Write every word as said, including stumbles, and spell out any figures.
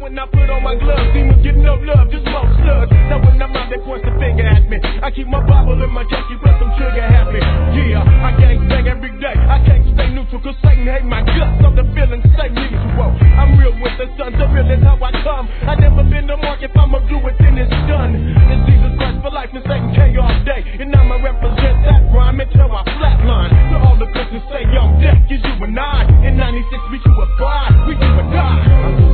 when I put on my gloves, demons get no love, just smoke slugs. Now when I'm out, they point the finger at me. I keep my Bible in my chest, keep some trigger happy. Yeah, I gang bang every day. I can't stay neutral, cause Satan hate my guts. So the feelings stay mutual. I'm real with the sons, so real is how I come. I never been to mark, if I'ma do it, then it's done. It's Jesus Christ for life, and Satan K all day. And I'ma represent that rhyme until I flatline. So all the business say on deck is you and I. In ninety-six we do a five, we do a die.